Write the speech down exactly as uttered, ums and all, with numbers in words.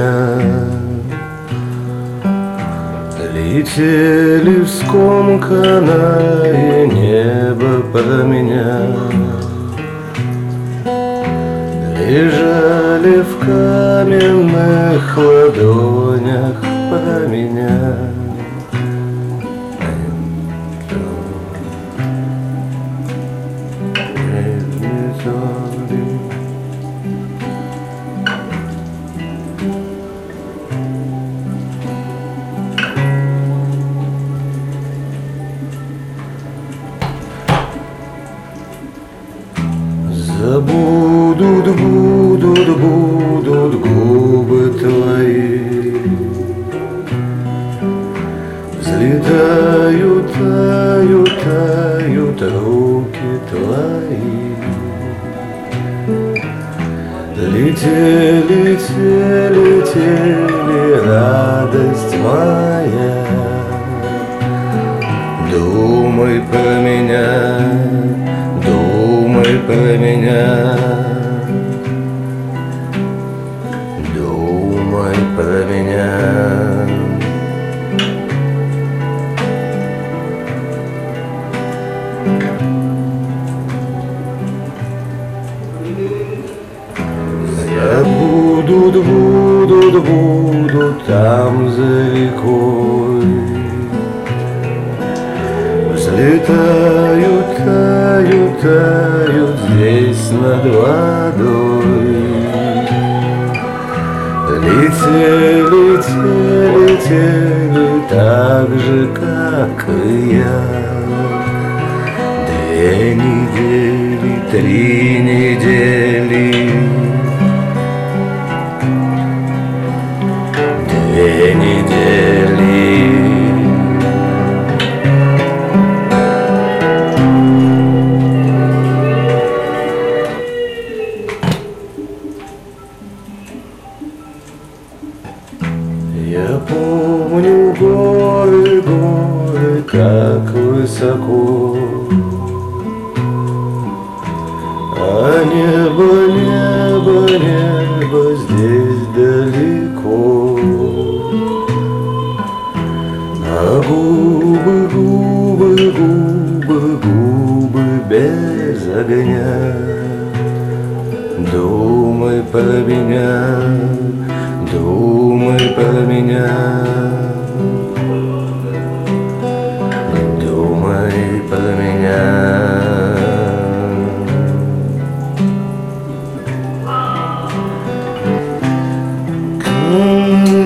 меня. Летели в скомканное небо про меня, лежали в каменных ладонях про меня. Забудут, будут, будут губы твои, взлетают, тают, тают руки твои. Летели, летели, летели, радость моя. Думай про меня, думай про меня, думай про меня. Будут, будут, будут там за рекой, взлетают, тают, тают здесь над водой. Летели, летели, летели так же, как и я. Две недели, три недели, две недели. Я помню горы, горы, как высоко, а небо, небо, небо здесь далеко. А губы, губы, губы, губы без огня. Думай про меня, думай про меня, думай про меня. Mm-hmm.